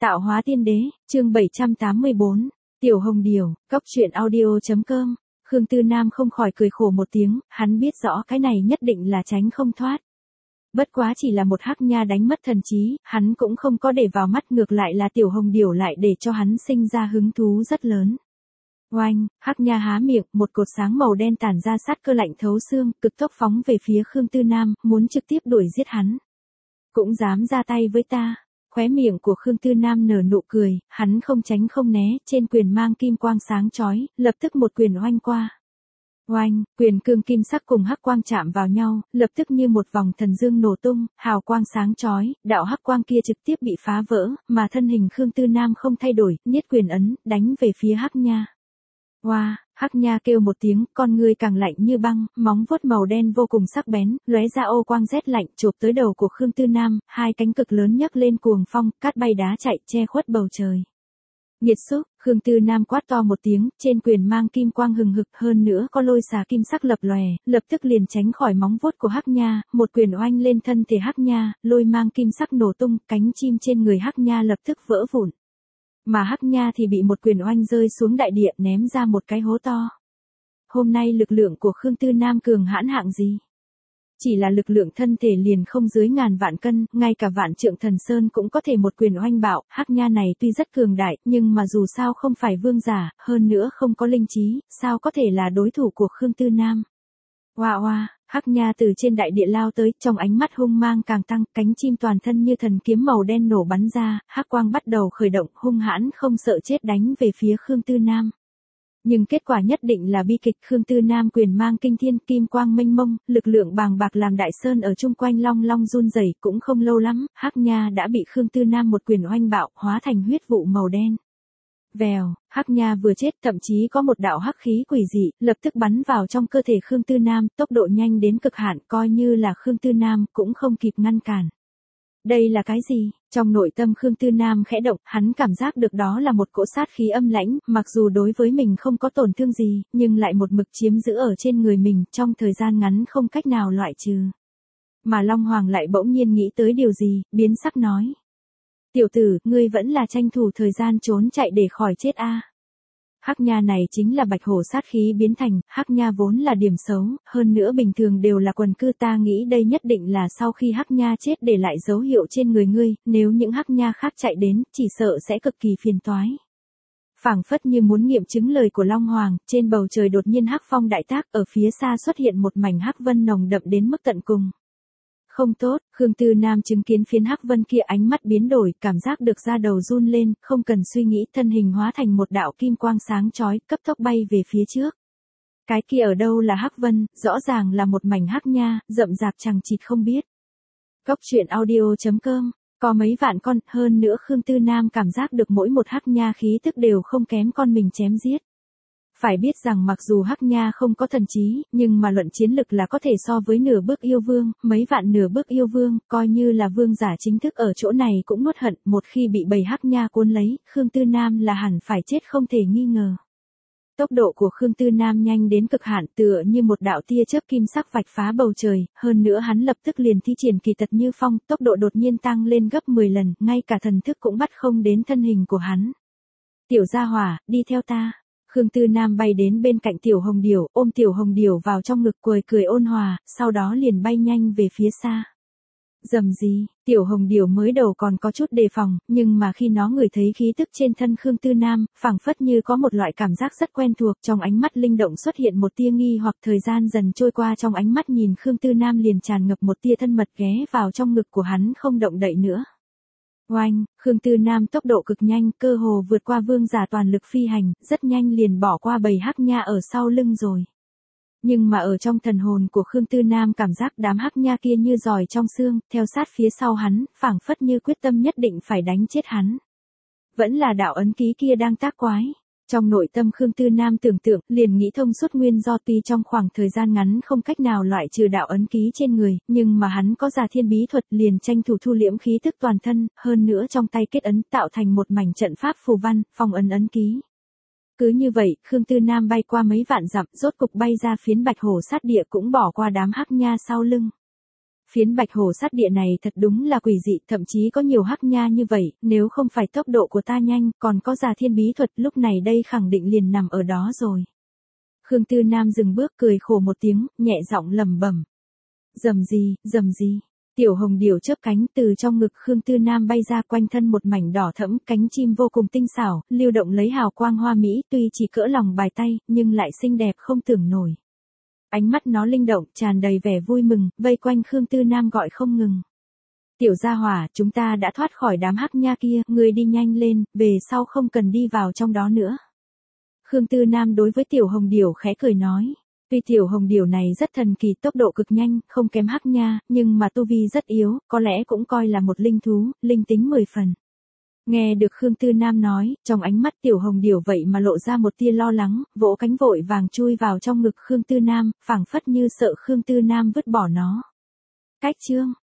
Tạo hóa tiên đế, chương 784, Tiểu Hồng Điểu, Cốc truyện audio.com. Khương Tư Nam không khỏi cười khổ một tiếng, hắn biết rõ cái này nhất định là tránh không thoát. Bất quá chỉ là một hắc nha đánh mất thần trí, hắn cũng không có để vào mắt, ngược lại là Tiểu Hồng Điểu lại để cho hắn sinh ra hứng thú rất lớn. Oanh, hắc nha há miệng, một cột sáng màu đen tản ra sát cơ lạnh thấu xương, cực tốc phóng về phía Khương Tư Nam, muốn trực tiếp đuổi giết hắn. Cũng dám ra tay với ta. Khóe miệng của Khương Tư Nam nở nụ cười, hắn không tránh không né, trên quyền mang kim quang sáng chói, lập tức một quyền oanh qua. Oanh, quyền cương kim sắc cùng hắc quang chạm vào nhau, lập tức như một vòng thần dương nổ tung, hào quang sáng chói, đạo hắc quang kia trực tiếp bị phá vỡ, mà thân hình Khương Tư Nam không thay đổi, niết quyền ấn, đánh về phía hắc nha. Oa, hắc nha kêu một tiếng, con ngươi càng lạnh như băng, móng vuốt màu đen vô cùng sắc bén, lóe ra ô quang rét lạnh chộp tới đầu của Khương Tư Nam, hai cánh cực lớn nhấc lên cuồng phong, cát bay đá chạy, che khuất bầu trời. Nhiệt xúc, Khương Tư Nam quát to một tiếng, trên quyền mang kim quang hừng hực, hơn nữa có lôi xà kim sắc lập lòe, lập tức liền tránh khỏi móng vuốt của hắc nha, một quyền oanh lên thân thể hắc nha, lôi mang kim sắc nổ tung, cánh chim trên người hắc nha lập tức vỡ vụn. Mà hắc nha thì bị một quyền oanh rơi xuống đại địa, ném ra một cái hố to. Hôm nay lực lượng của Khương Tư Nam cường hãn hạng gì? Chỉ là lực lượng thân thể liền không dưới ngàn vạn cân, ngay cả vạn trượng thần sơn cũng có thể một quyền oanh bạo. Hắc nha này tuy rất cường đại, nhưng mà dù sao không phải vương giả, hơn nữa không có linh trí, sao có thể là đối thủ của Khương Tư Nam? Oa oa, hắc nha từ trên đại địa lao tới, trong ánh mắt hung mang càng tăng, cánh chim toàn thân như thần kiếm màu đen nổ bắn ra, hắc quang bắt đầu khởi động, hung hãn không sợ chết đánh về phía Khương Tư Nam. Nhưng kết quả nhất định là bi kịch, Khương Tư Nam quyền mang kinh thiên, kim quang mênh mông, lực lượng bàng bạc làm đại sơn ở chung quanh long long run rẩy, cũng không lâu lắm, hắc nha đã bị Khương Tư Nam một quyền oanh bạo, hóa thành huyết vụ màu đen. Vèo, hắc nha vừa chết, thậm chí có một đạo hắc khí quỷ dị, lập tức bắn vào trong cơ thể Khương Tư Nam, tốc độ nhanh đến cực hạn, coi như là Khương Tư Nam cũng không kịp ngăn cản. Đây là cái gì? Trong nội tâm Khương Tư Nam khẽ động, hắn cảm giác được đó là một cỗ sát khí âm lãnh, mặc dù đối với mình không có tổn thương gì, nhưng lại một mực chiếm giữ ở trên người mình, trong thời gian ngắn không cách nào loại trừ. Mà Long Hoàng lại bỗng nhiên nghĩ tới điều gì, biến sắc nói. Tiểu tử, ngươi vẫn là tranh thủ thời gian trốn chạy để khỏi chết a. Hắc nha này chính là bạch hổ sát khí biến thành, hắc nha vốn là điểm xấu, hơn nữa bình thường đều là quần cư, ta nghĩ đây nhất định là sau khi hắc nha chết để lại dấu hiệu trên người ngươi, nếu những hắc nha khác chạy đến, chỉ sợ sẽ cực kỳ phiền toái. Phảng phất như muốn nghiệm chứng lời của Long Hoàng, trên bầu trời đột nhiên hắc phong đại tác, ở phía xa xuất hiện một mảnh hắc vân nồng đậm đến mức tận cùng. Không tốt, Khương Tư Nam chứng kiến phiến hắc vân kia, ánh mắt biến đổi, cảm giác được da đầu run lên, không cần suy nghĩ, thân hình hóa thành một đạo kim quang sáng chói, cấp tốc bay về phía trước. Cái kia ở đâu là hắc vân, rõ ràng là một mảnh hắc nha, rậm rạp chằng chịt không biết. Cốc truyện audio.com, có mấy vạn con, hơn nữa Khương Tư Nam cảm giác được mỗi một hắc nha khí tức đều không kém con mình chém giết. Phải biết rằng mặc dù hắc nha không có thần trí, nhưng mà luận chiến lực là có thể so với nửa bước yêu vương, mấy vạn nửa bước yêu vương, coi như là vương giả chính thức ở chỗ này cũng nuốt hận, một khi bị bầy hắc nha cuốn lấy, Khương Tư Nam là hẳn phải chết không thể nghi ngờ. Tốc độ của Khương Tư Nam nhanh đến cực hạn, tựa như một đạo tia chớp kim sắc vạch phá bầu trời, hơn nữa hắn lập tức liền thi triển kỳ tật như phong, tốc độ đột nhiên tăng lên gấp 10 lần, ngay cả thần thức cũng bắt không đến thân hình của hắn. Tiểu gia hỏa, đi theo ta. Khương Tư Nam bay đến bên cạnh Tiểu Hồng Điểu, ôm Tiểu Hồng Điểu vào trong ngực, cười ôn hòa, sau đó liền bay nhanh về phía xa. Rầm gì, Tiểu Hồng Điểu mới đầu còn có chút đề phòng, nhưng mà khi nó ngửi thấy khí tức trên thân Khương Tư Nam, phảng phất như có một loại cảm giác rất quen thuộc, trong ánh mắt linh động xuất hiện một tia nghi hoặc, thời gian dần trôi qua, trong ánh mắt nhìn Khương Tư Nam liền tràn ngập một tia thân mật, ghé vào trong ngực của hắn không động đậy nữa. Oanh, Khương Tư Nam tốc độ cực nhanh, cơ hồ vượt qua vương giả toàn lực phi hành, rất nhanh liền bỏ qua bầy hắc nha ở sau lưng rồi. Nhưng mà ở trong thần hồn của Khương Tư Nam cảm giác đám hắc nha kia như giòi trong xương, theo sát phía sau hắn, phảng phất như quyết tâm nhất định phải đánh chết hắn. Vẫn là đạo ấn ký kia đang tác quái. Trong nội tâm Khương Tư Nam tưởng tượng, liền nghĩ thông suốt nguyên do, tuy trong khoảng thời gian ngắn không cách nào loại trừ đạo ấn ký trên người, nhưng mà hắn có giả thiên bí thuật, liền tranh thủ thu liễm khí tức toàn thân, hơn nữa trong tay kết ấn tạo thành một mảnh trận pháp phù văn, phong ấn ấn ký. Cứ như vậy, Khương Tư Nam bay qua mấy vạn dặm, rốt cục bay ra phiến bạch hổ sát địa, cũng bỏ qua đám hắc nha sau lưng. Phiến bạch hổ sát địa này thật đúng là quỷ dị, thậm chí có nhiều hắc nha như vậy, nếu không phải tốc độ của ta nhanh, còn có già thiên bí thuật lúc này đây khẳng định liền nằm ở đó rồi. Khương Tư Nam dừng bước cười khổ một tiếng, nhẹ giọng lẩm bẩm. Rầm gì. Tiểu hồng điểu chớp cánh từ trong ngực Khương Tư Nam bay ra, quanh thân một mảnh đỏ thẫm, cánh chim vô cùng tinh xảo, lưu động lấy hào quang hoa mỹ, tuy chỉ cỡ lòng bài tay, nhưng lại xinh đẹp không tưởng nổi. Ánh mắt nó linh động, tràn đầy vẻ vui mừng, vây quanh Khương Tư Nam gọi không ngừng. Tiểu gia hỏa, chúng ta đã thoát khỏi đám hắc nha kia, ngươi đi nhanh lên, về sau không cần đi vào trong đó nữa. Khương Tư Nam đối với tiểu hồng điểu khẽ cười nói. Tuy tiểu hồng điểu này rất thần kỳ, tốc độ cực nhanh, không kém hắc nha, nhưng mà tu vi rất yếu, có lẽ cũng coi là một linh thú, linh tính 10 phần. Nghe được Khương Tư Nam nói, trong ánh mắt tiểu hồng điểu vậy mà lộ ra một tia lo lắng, vỗ cánh vội vàng chui vào trong ngực Khương Tư Nam, phảng phất như sợ Khương Tư Nam vứt bỏ nó. Cách chương